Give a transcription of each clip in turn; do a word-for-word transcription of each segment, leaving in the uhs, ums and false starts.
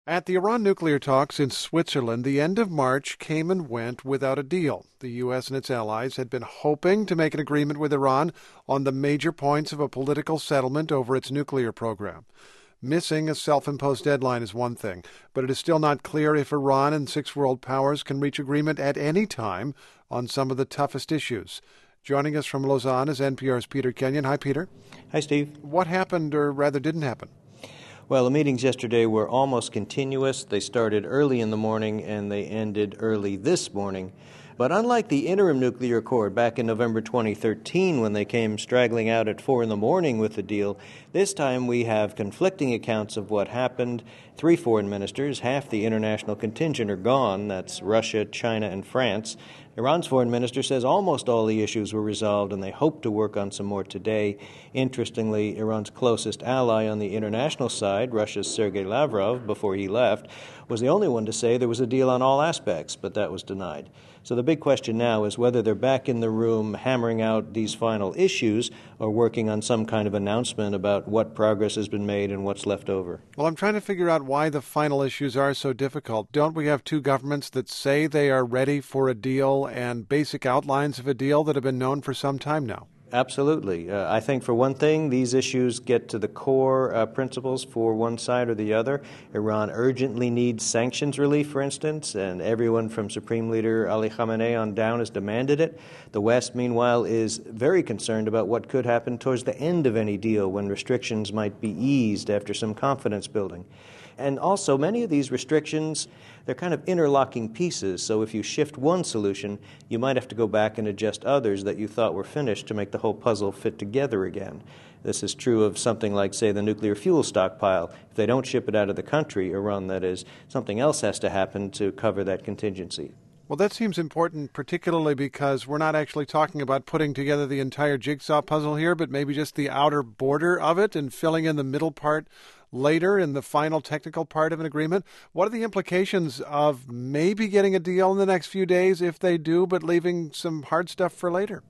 At the Iran nuclear talks in Switzerland, the end of March came and went without a deal. The U S and its allies had been hoping to make an agreement with Iran on the major points of a political settlement over its nuclear program. Missing a self-imposed deadline is one thing, but it is still not clear if Iran and six world powers can reach agreement at any time on some of the toughest issues. Joining us from Lausanne is N P R's Peter Kenyon. Hi, Peter. Hi, Steve. What happened, or rather didn't happen? Well, the meetings yesterday were almost continuous. They started early in the morning and they ended early this morning. But unlike the interim nuclear accord back in November twenty thirteen, when they came straggling out at four in the morning with the deal, this time we have conflicting accounts of what happened. Three foreign ministers, half the international contingent are gone. That's Russia, China, and France. Iran's foreign minister says almost all the issues were resolved and they hope to work on some more today. Interestingly, Iran's closest ally on the international side, Russia's Sergei Lavrov, before he left, was the only one to say there was a deal on all aspects, but that was denied. So the big question now is whether they're back in the room hammering out these final issues or working on some kind of announcement about what progress has been made and what's left over. Well, I'm trying to figure out why the final issues are so difficult. Don't we have two governments that say they are ready for a deal and basic outlines of a deal that have been known for some time now? Absolutely. Uh, I think, for one thing, these issues get to the core uh, principles for one side or the other. Iran urgently needs sanctions relief, for instance, and everyone from Supreme Leader Ali Khamenei on down has demanded it. The West, meanwhile, is very concerned about what could happen towards the end of any deal when restrictions might be eased after some confidence building. And also, many of these restrictions, they're kind of interlocking pieces, so if you shift one solution, you might have to go back and adjust others that you thought were finished to make the whole puzzle fit together again. This is true of something like, say, the nuclear fuel stockpile. If they don't ship it out of the country, Iran that is, something else has to happen to cover that contingency. Well, that seems important, particularly because we're not actually talking about putting together the entire jigsaw puzzle here, but maybe just the outer border of it and filling in the middle part later in the final technical part of an agreement. What are the implications of maybe getting a deal in the next few days if they do, but leaving some hard stuff for later?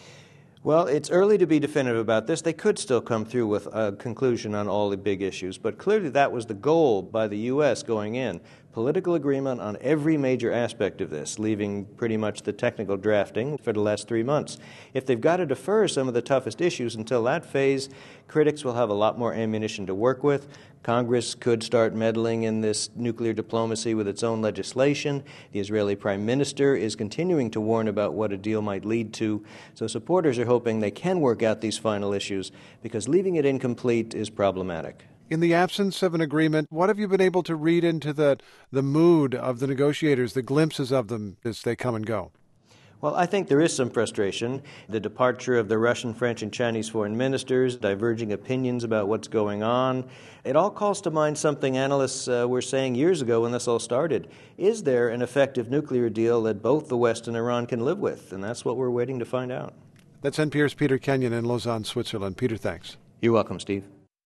Well, it's early to be definitive about this. They could still come through with a conclusion on all the big issues, but clearly that was the goal by the U S going in. Political agreement on every major aspect of this, leaving pretty much the technical drafting for the last three months. If they've got to defer some of the toughest issues until that phase, critics will have a lot more ammunition to work with. Congress could start meddling in this nuclear diplomacy with its own legislation. The Israeli Prime Minister is continuing to warn about what a deal might lead to. So supporters are hoping they can work out these final issues because leaving it incomplete is problematic. In the absence of an agreement, what have you been able to read into the, the mood of the negotiators, the glimpses of them as they come and go? Well, I think there is some frustration. The departure of the Russian, French, and Chinese foreign ministers, diverging opinions about what's going on. It all calls to mind something analysts uh, were saying years ago when this all started. Is there an effective nuclear deal that both the West and Iran can live with? And that's what we're waiting to find out. That's N P R's Peter Kenyon in Lausanne, Switzerland. Peter, thanks. You're welcome, Steve.